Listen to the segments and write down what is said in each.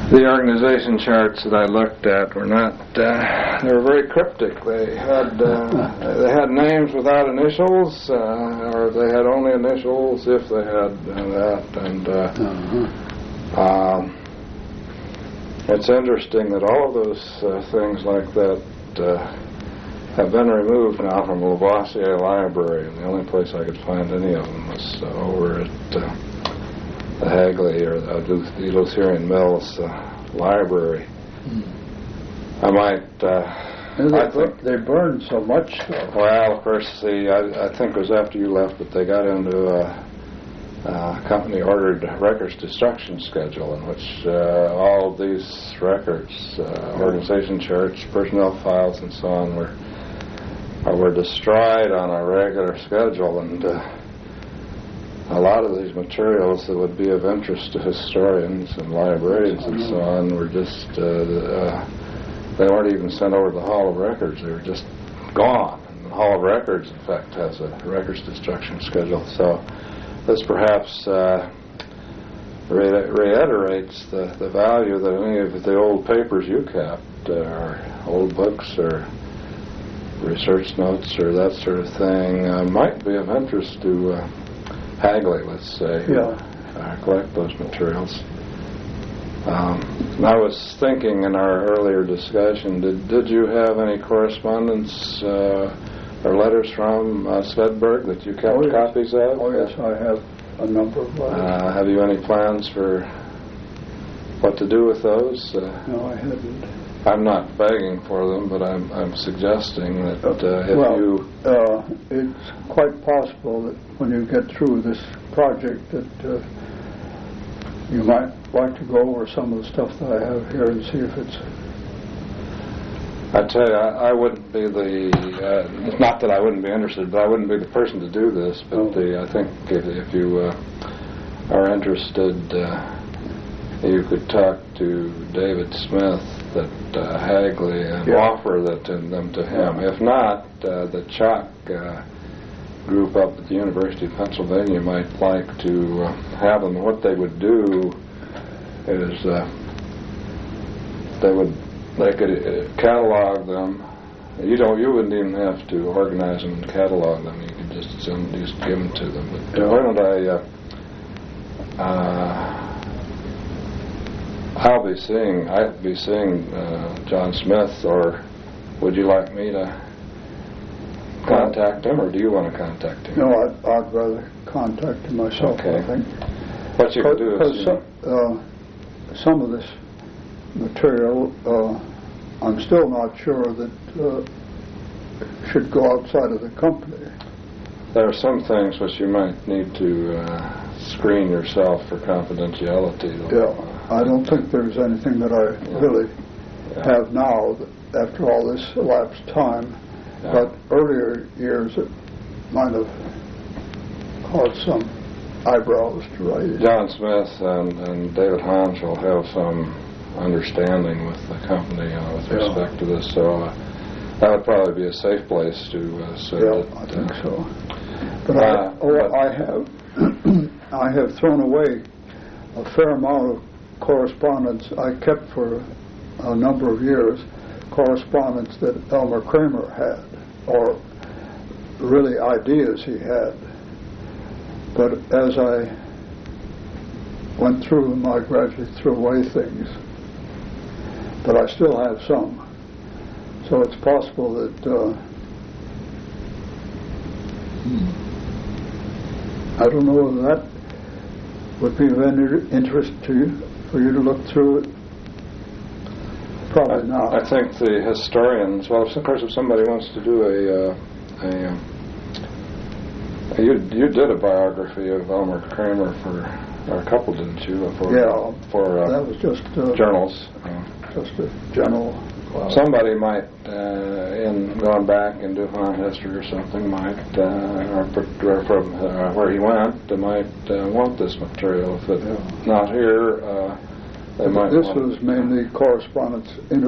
The organization charts that I looked at were not, they were very cryptic. They had names without initials, or they had only initials if they had that. And it's interesting that all of those things like that have been removed now from the Lavoisier Library, and the only place I could find any of them was over at the Hagley or the Lutheran Mills Library. I might. They burned so much. Well, of course, I think it was after you left, but they got into a company-ordered records destruction schedule in which all of these records, organization charts, personnel files, and so on, were destroyed on a regular schedule, and a lot of these materials that would be of interest to historians and librarians and so on were just, they weren't even sent over to the Hall of Records. They were just gone. And the Hall of Records, in fact, has a records destruction schedule. So this perhaps reiterates the value that any of the old papers you kept, or old books, or research notes, or that sort of thing, might be of interest to Hagley, let's say, collect those materials. I was thinking in our earlier discussion, did you have any correspondence or letters from Svedberg that you kept copies of? Oh, yes, I have a number of letters. Have you any plans for what to do with those? No, I haven't. I'm not begging for them, but I'm suggesting that it's quite possible that when you get through this project that you might like to go over some of the stuff that I have here and see if it's... I tell you, I wouldn't be it's not that I wouldn't be interested, but I wouldn't be the person to do this, but I think if you are interested, you could talk to David Smith at Hagley and offer them to him. If not, the Chalk group up at the University of Pennsylvania might like to have them. What they would do is they could catalog them. You wouldn't even have to organize them and catalog them. You could just give them to them. But why don't I'll be seeing John Smith, or would you like me to contact him, or do you want to contact him? No, I'd rather contact him myself. Okay. I think. What you can do is some of this material, I'm still not sure that should go outside of the company. There are some things which you might need to screen yourself for confidentiality. I don't think there's anything that I really have now after all this elapsed time. But earlier years it might have caused some eyebrows to raise. John Smith and David Hans will have some understanding with the company with respect to this, so that would probably be a safe place to say that. I think so. But I have thrown away a fair amount of correspondence I kept for a number of years, correspondence that Elmer Kramer had, or really ideas he had. But as I went through them, I gradually threw away things. But I still have some. So it's possible that I don't know whether that would be of any interest to you, for you to look through it. Probably not. I think the historians, well, of course, if somebody wants to do you did a biography of Elmer Kramer for a couple, didn't you? That was just journals. Just a general. Somebody might, in going back and doing history or something, might, or from where he went, they might want this material. If it's not here, they might. This was mainly correspondence,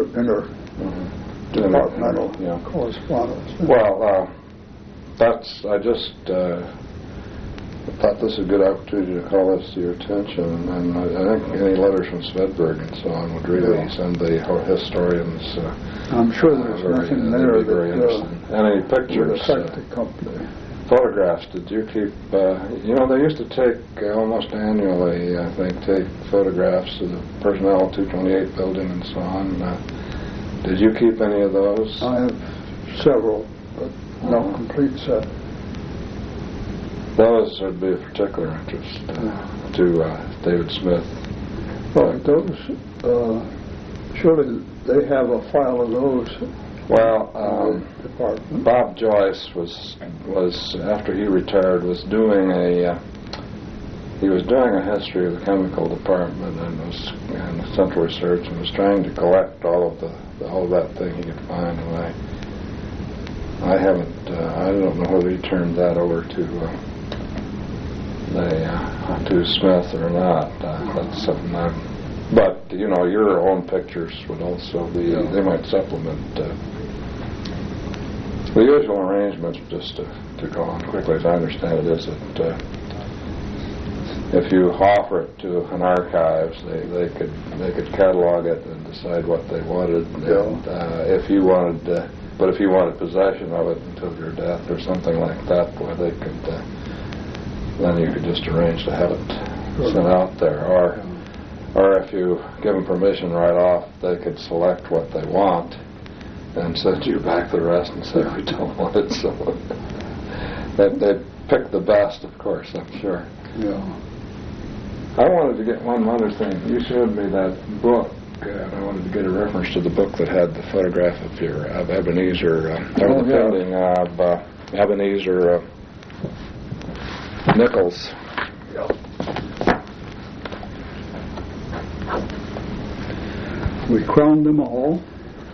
departmental correspondence. Well, I just thought this was a good opportunity to call this to your attention, and I think any letters from Svedberg and so on would really send the historians. I'm sure there's nothing there that any pictures, affect the company. Photographs. Did you keep? They used to take almost annually, I think, take photographs of the Personnel 228 building and so on. Did you keep any of those? I have several, but no complete set. Those would be of particular interest to David Smith. Well, those, surely they have a file of those. Well, department. Bob Joyce was after he retired was doing a history of the chemical department and central research, and was trying to collect all of that thing he could find. And I don't know whether he turned that over to Smith or not. That's something but your own pictures would also be. They might supplement. The usual arrangements, just to go on quickly, as I understand it, is that if you offer it to an archives, they could catalog it and decide what they wanted. And, if you wanted possession of it until your death or something like that, boy, they could. Then you could just arrange to have it sent out there, or if you give them permission right off, they could select what they want and send you back the rest and say, we don't want it. So they'd pick the best, of course, I'm sure. Yeah. I wanted to get one other thing. You showed me that book, and I wanted to get a reference to the book that had the photograph of Ebenezer, or the painting of Ebenezer Nichols. We crowned them all,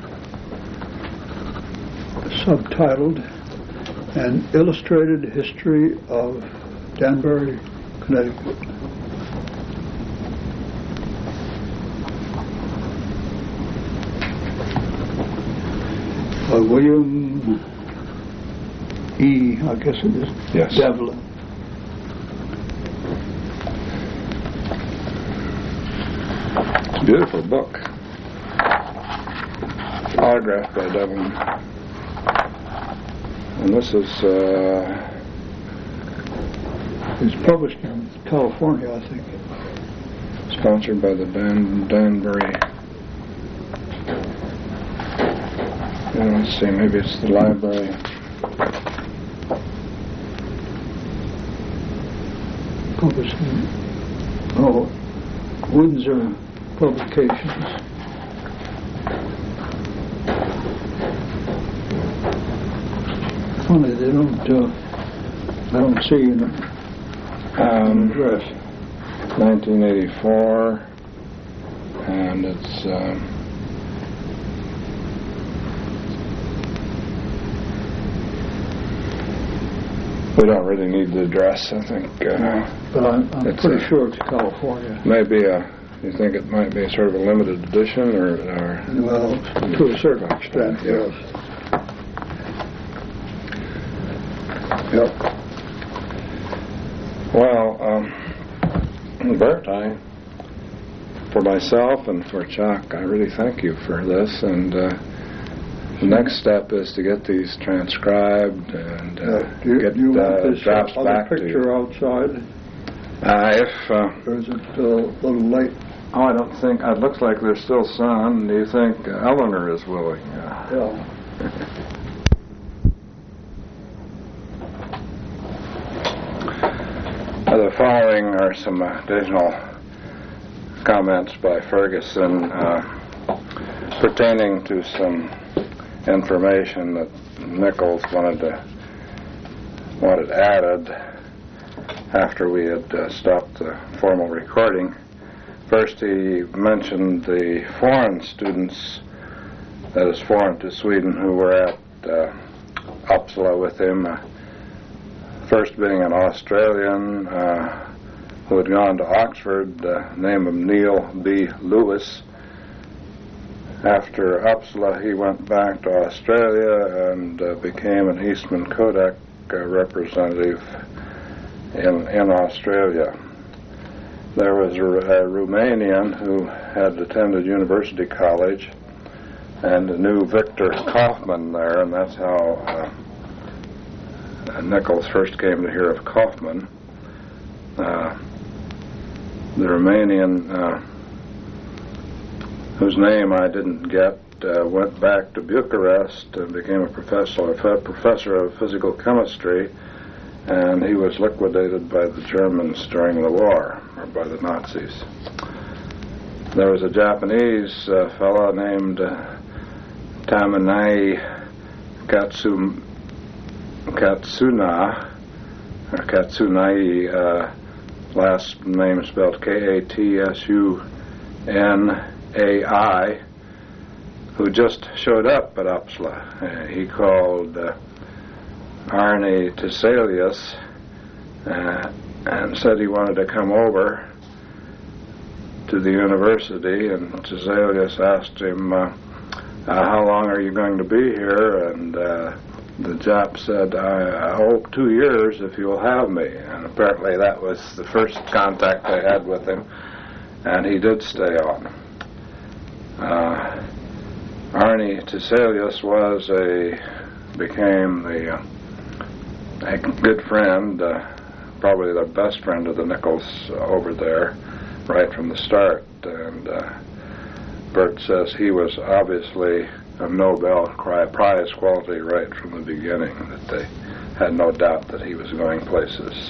subtitled An Illustrated History of Danbury, Connecticut. William E., I guess it is, yes. Devlin. It's a beautiful book. Autographed by Devlin. And this is... it's published in California, I think. Sponsored by the Danbury... let's see, maybe it's the library. Published in Windsor Publications. Funny, they don't see in address. 1984, and it's we don't really need the address, I think. But I'm pretty sure it's California. Maybe you think it might be sort of a limited edition, or well, to a certain extent, yes. Yep. Well, Bert, for myself and for Chuck, I really thank you for this, and the next step is to get these transcribed and get you want this drafts other back to picture you. outside? Or is it a little late? Oh, I don't think. It looks like there's still sun. Do you think Eleanor is willing? Yeah. The following are some additional comments by Ferguson pertaining to some information that Nichols wanted added after we had stopped the formal recording. First, he mentioned the foreign students, that is foreign to Sweden, who were at Uppsala with him. First being an Australian who had gone to Oxford, the name of Neil B. Lewis. After Uppsala, he went back to Australia and became an Eastman Kodak representative in Australia. There was a Romanian who had attended University College and knew Victor Kaufman there, and that's how Nichols first came to hear of Kaufman. The Romanian, whose name I didn't get, went back to Bucharest and became a professor of physical chemistry, and he was liquidated by the Germans during the war, or by the Nazis. There was a Japanese fellow named Tamanai Katsunai, last name spelled Katsunai, who just showed up at Uppsala. He called Arne Tiselius and said he wanted to come over to the university, and Tiselius asked him, how long are you going to be here? And the Jap said, I hope 2 years if you'll have me. And apparently that was the first contact I had with him, and he did stay on. Arne Tiselius became a good friend, probably the best friend of the Nichols over there, right from the start. And Bert says he was obviously a Nobel Prize quality right from the beginning, that they had no doubt that he was going places.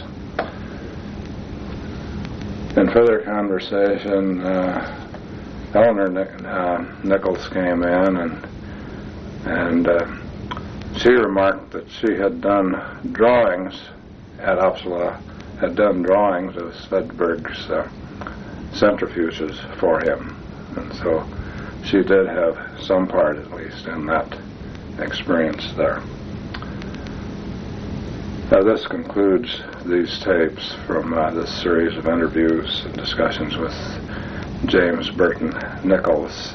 In further conversation, Eleanor Nichols came in, and she remarked that she had done drawings at Uppsala, had done drawings of Svedberg's centrifuges for him, and so she did have some part, at least, in that experience there. This concludes these tapes from this series of interviews and discussions with James Burton Nichols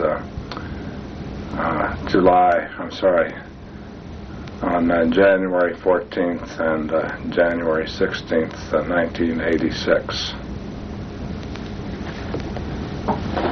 on January 14th and January 16th, 1986.